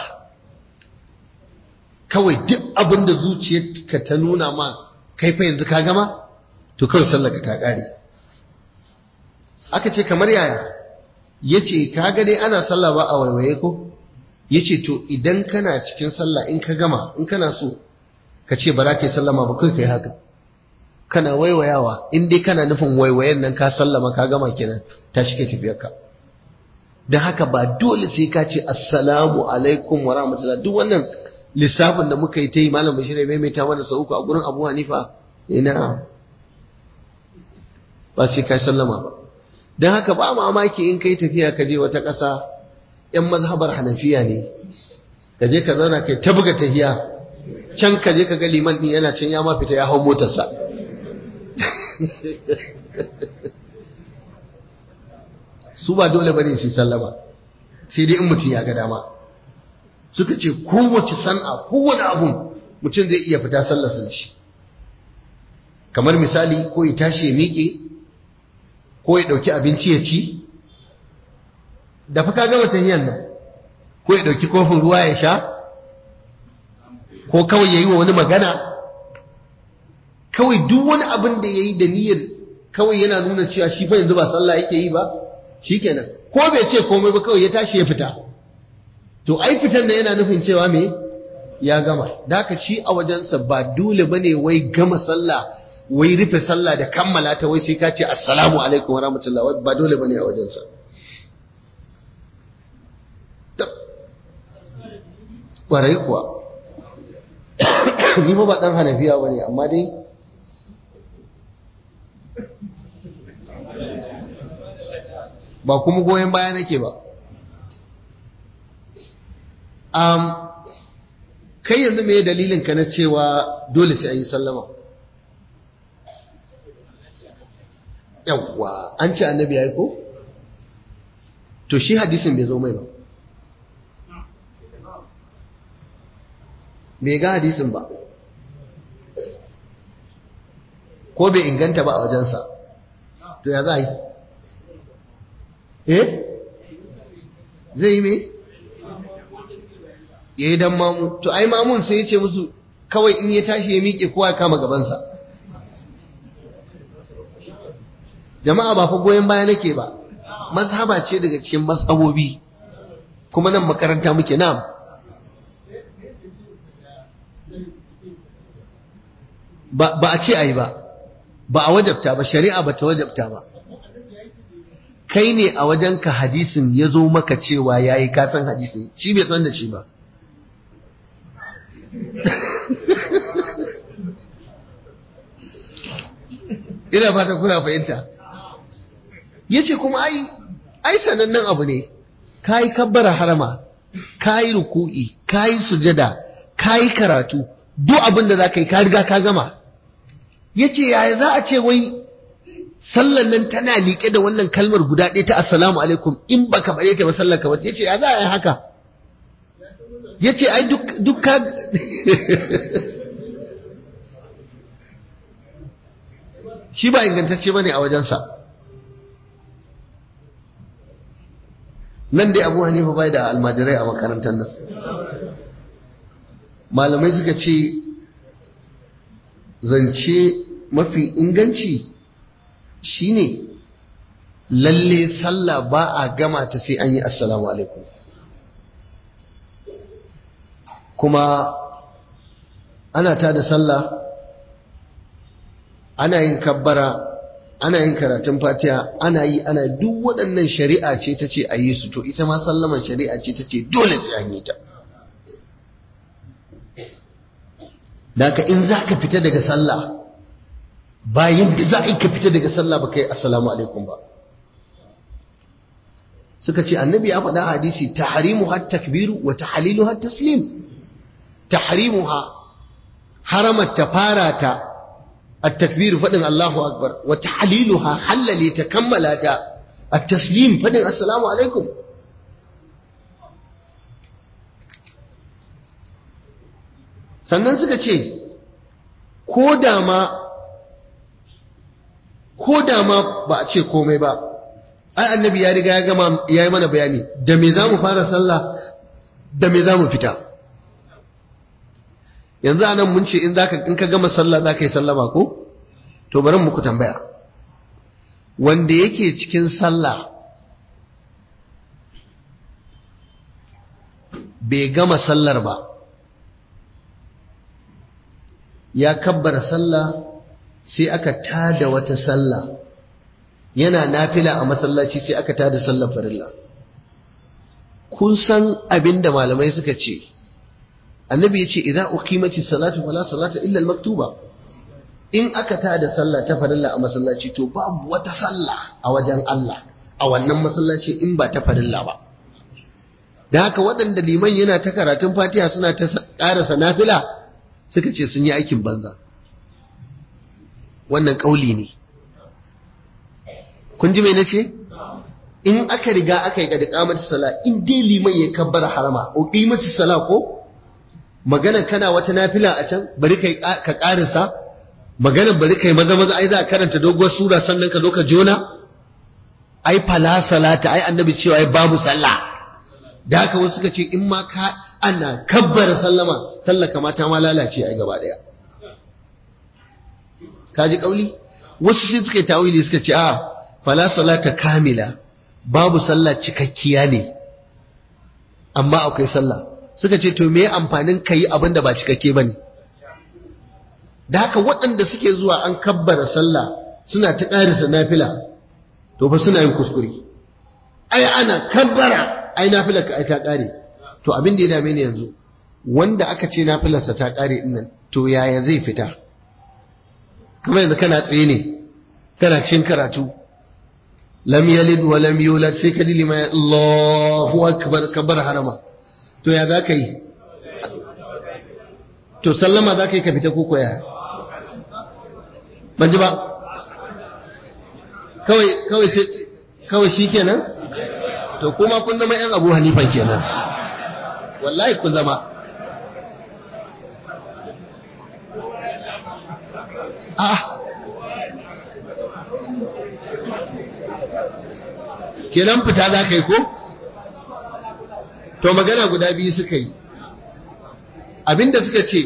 kawai duk abin da zuciyarka ta nuna ma kai fa yanzu ka gama to kawai sallar ka ta ƙare aka ce kamar yaya ya ce ka ga dai ana sallah ba a waiwaye ko ya ce to idan kana cikin sallah in ka gama in kana so ka ce ba za ka yi sallama ba kai ka yi haka kana waiwayawa in dai kana nufin waiwayen nan ka sallama ka gama kenan ta shike tafiyarka dan haka ba dole sai ka ce assalamu alaikum wa rahmatullah duk wannan lissafin da muka yi ta yi malam bashir mai mai ta mana sau uku a gurin Abu Hanifa ina ba sai ka sallama ba dan haka ba mamaki in kai tafiya ka je wata ƙasa yan mazhabar Hanafiya ne ka je ka zauna kai ta buga tahiya can ka je ka ga liman din yana can ya ma fita ya hau motarsa su ba dole bane su sallama sai dai in mutum ya ga dama suka ce kowace san'a kowane abun mutum zai iya fita sallarsa da shi kamar misali ko ya tashi ya miƙe ko ya ɗauki abinci ya ci da fa ka gama tahiyyar nan ko ya ɗauki kofin ruwa ya sha ko kawai ya yi wa wani magana kawai duk wani abin da ya yi da niyyar kawai yana nuna cewa shi fa yanzu ba sallah yake yi ba shi kenan ko bai ce komai ba kawai ya tashi ya fita to ai fitan da yana nufin cewa me ya gama da haka shi a wajensa ba dole bane wai gama sallah wai rufe sallah da kammala ta wai sai ka ce assalamu alaikum wa rahmatullah ba dole bane a wajensa ƙwarai kuwa ni ba ɗan Hanafiya bane amma dai ba kuma goyon baya nake ba um, kai yanzu me dalilin ka na cewa dole sai an yi sallama yawwa an ce annabi ya yi ko to shi hadisin bai zo mai ba bai ga hadisin ba ko bai inganta ba a wajensa to ya za a yi eh zai yi me ya yi dan mamu to ai mamun sai ya ce musu kawai in ya tashi ya miƙe kowa ya kama gabansa jama'a ba fa goyon baya nake ba, mazhaba ce daga cikin mazhabobi, kuma nan makaranta muke. Na'am, ba ba a ce ayi ba, ba a wajabta ba, shari'a ba ta wajabta ba. Kai ne a wajenka hadisin ya zo maka cewa yayi, ka san hadisin, shi bai san da shi ba. Ina fata kuna fahimta. Yace kuma ai ai sanannen abu ne, kai kabbara harama, kai ruku'i, kai sujada, kai karatu, duk abin da zaka yi ka riga ka gama. Yace yaya za a ce wai sallan nan tana liƙe da wannan kalmar guda ɗaya ta assalamu alaikum, in baka bare ta ba sallar ka ba. Yace ya za a yi haka? Yace ai duk duk ka shi ba ingantacce bane a wajensa. Nan dai Abu Hanifa bai da almajirai a makarantar nan. Malamai suka ce zance mafi inganci shine lalle sallah ba a gama ta sai an yi assalamu alaikum. Kuma ana ta da sallah, ana yin kabbara, ana yin karatun fatiha, ana yi ana duk waɗannan shari'a ce ta ce a yi su, to ita ma sallaman shari'a ce ta ce dole sai an yi ta. Daka in za ka fita daga sallah, bayan da za a yi ka fita daga sallah ba ka yi assalamu alaikum ba. Suka ce annabi ya faɗa hadisi, tahrimuha takbiru wa tahliluha taslim. Tahrimuha haramat ta fara ta التكبير فدن الله أكبر، وتحليلها حلل تكملت التسليم فدن السلام عليكم. sannan suka ce ko da ma ko da ma ba a ce komai ba, ai annabi ya riga ya gama ya yi mana bayani da me za mu fara sallah da me za mu fita. Yanzu anan mun ce in zaka in ka gama sallah zaka yi sallama ko? To bari muku tambaya. Wanda yake cikin sallah bai gama sallar ba, ya kabbara sallah sai aka tada wata sallah, yana nafila a masallaci sai aka tada sallar farilla. Kun san abinda malamai suka ce, annabi yace idza uqimati salatu fala salata illa al-maktuba. In aka tada sallah ta farilla a masallaci to babu wata sallah a wajen Allah a wannan masallaci in ba ta farilla ba. Da haka waɗanda liman yana ta karatun Fatiha suna ta ƙarasa nafila suka ce sun yi aikin banza. Wannan kauli ne. Kun ji me nace? In aka riga aka yi qamati sala, in dai liman ya kabbara harama uqimati sala ko maganar kana wata nafila a can bari kai ka karisa, maganar bari kai maza maza ai za ka karanta doguwar sura sannan ka zo ka jona, ai fala salata, ai annabi cewa ai babu sallah. Da haka wasu suka ce in ma ka ana kabbara sallama sallar kamata ma lalace ai gaba daya. Kaji kauli? Wasu sai suka yi tawili suka ce a fala salata kamila, babu sallah cikakkiya ne amma akwai sallah. Suka ce to me amfanin kai abin da ba cikakke bane? Da haka waɗanda suke zuwa an kabbara sallah suna ta ƙarisa nafila to fa suna yin kuskure. Ai ana kabbara ai nafilar ka ai ta ƙare. To abin da ya dame ni yanzu, wanda aka ce nafilarsa ta ƙare din nan to yaya zai fita? Kamar yanzu kana tsaye ne kana cikin karatu, lam yalid wa lam yulad, sai ka dilima Allahu akbar kabbar harama, to ya za ka yi? To sallama za ka yi ka fita ko koya? Ban ji ba? Kawai kawai sai kawai shi kenan? To kuma kun zama yan Abu Hanifa kenan. Wallahi kun zama. Ah. Kenan fita za ka yi ko? To magana guda biyu suka yi. Abinda suka ce,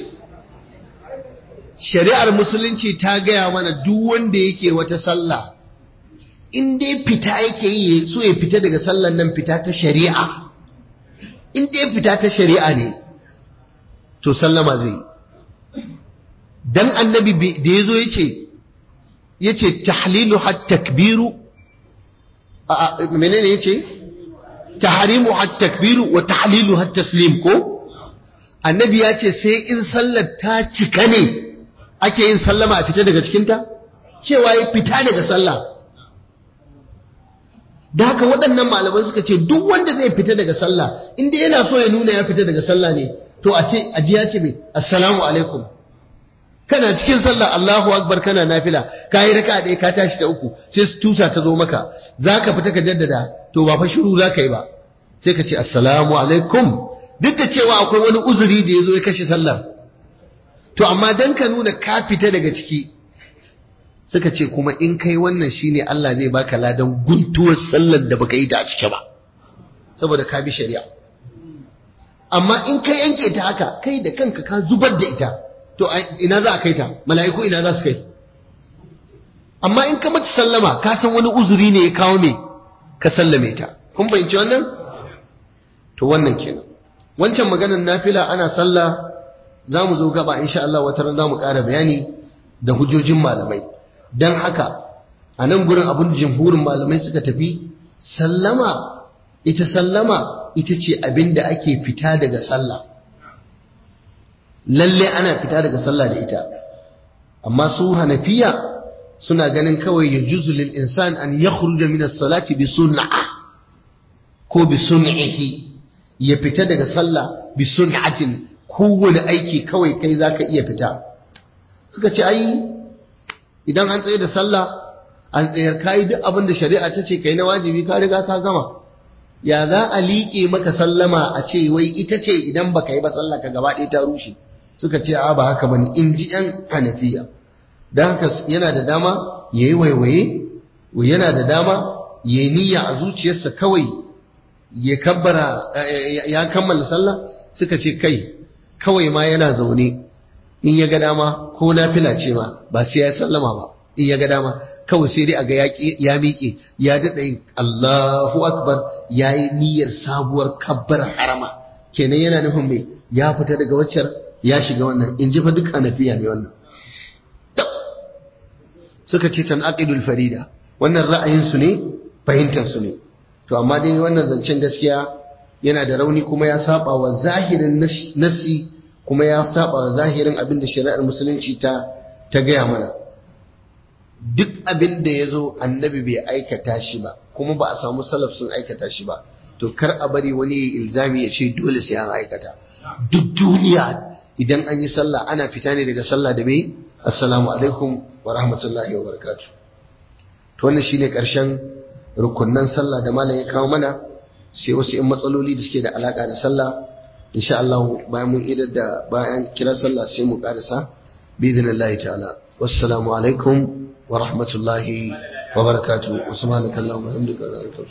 shari'ar musulunci ta gaya mana duk wanda yake wata sallah in dai fita yake yi so ya fita daga sallan nan fita ta shari'a, in dai fita ta shari'a ne to sallama zai. Dan annabi da yazo yace yace tahlilu hat takbiru, menene yace tahrimu hat takbiru wa tahlilu hat taslim ko? Annabi ya ce sai in sallar ta cika ne ake yin sallama a fita daga cikinta, cewa ya fita daga sallah. Da haka waɗannan malaman suka ce duk wanda zai fita daga sallah inda yana so ya nuna ya fita daga sallah ne to a ce aji ya ce mai assalamu alaikum, kana cikin sallah Allahu akbar kana nafila kai raka ɗaya ka tashi ta uku sai tusa ta zo maka zaka fita ka jaddada to ba fa shiru zaka yi ba, sai ka ce assalamu alaikum, duk da cewa akwai wani uzuri da yazo ya kashe sallar. To amma dan ka nuna ka fita daga ciki suka ce kuma in kai wannan shine Allah zai baka ladan guntuwar sallar da baka yi ta a cike ba saboda ka bi shari'a. Amma in kai yanke ta haka kai da kanka ka zubar da ita to ina za a kai ta, mala'iku ina za su kai? Amma in ka mata sallama ka san wani uzuri ne ya kawo me ka sallame ta. Kun bayyance wannan? To wannan kenan. Wancan maganar nafila ana sallah zamu zo gaba insha Allah wata ran zamu ƙara bayani da hujjojin malamai. Dan haka a nan gurin abin da jumhurin malamai suka tafi sallama, ita sallama ita ce abin da ake fita daga sallah. Lalle ana fita daga sallah da ita. Amma su Hanafiya suna ganin kawai yajuzu lil insan an yakhruja min as-salati bi sun'ah ko bi sun'ihi, ya fita daga sallah bi sun'atin, kowane aiki kawai kai zaka iya fita. Suka ce ai idan an tsaye da sallah an tsayar kai duk abin da shari'a ta ce kai na wajibi ka riga ka gama, ya za a liƙe maka sallama a ce wai ita ce idan baka yi ba sallah ka gaba ɗaya ta rushe? Suka ce a ba haka bane in ji yan Hanafiya. Dan haka yana da dama yayi waiwaye, yana da dama yayi niyya a zuciyarsa kawai ya kabbara ya kammala sallah. Suka ce kai kawai ma yana zaune in ya ga dama ko nafila ce ma ba sai ya sallama ba, in ya ga dama kawai sai dai a ga ya miƙe ya daɗa yin Allahu akbar ya yi niyyar sabuwar kabbar harama, kenan yana nufin mai ya fita daga waccar ya shiga wannan. In ji fa duk Hanafiya ne wannan. Suka ce tanaqidul farida, wannan ra'ayin su ne, fahimtar su ne. To amma dai wannan zancen gaskiya yana da rauni kuma ya saba wa zahirin nassi, kuma ya saba wa zahirin abin da shari'ar musulunci ta ta gaya mana. Duk abin da ya zo annabi bai aikata shi ba kuma ba a samu salaf sun aikata shi ba to kar a bari wani ya ilzami ya ce dole sai an aikata. Duk duniya idan an yi sallah ana fita ne daga sallah da mai assalamu alaikum wa rahmatullahi wa barakatuh. To wannan shine karshen rukunnan sallah da malam ya kawo mana, sai wasu in matsaloli da suke da alaka da sallah insha Allah bayan mun idar da bayan kira sallah sai mu karasa bi idnillahi ta'ala. Wassalamu alaikum wa rahmatullahi wa barakatuh. Subhanakallahumma wa bihamdika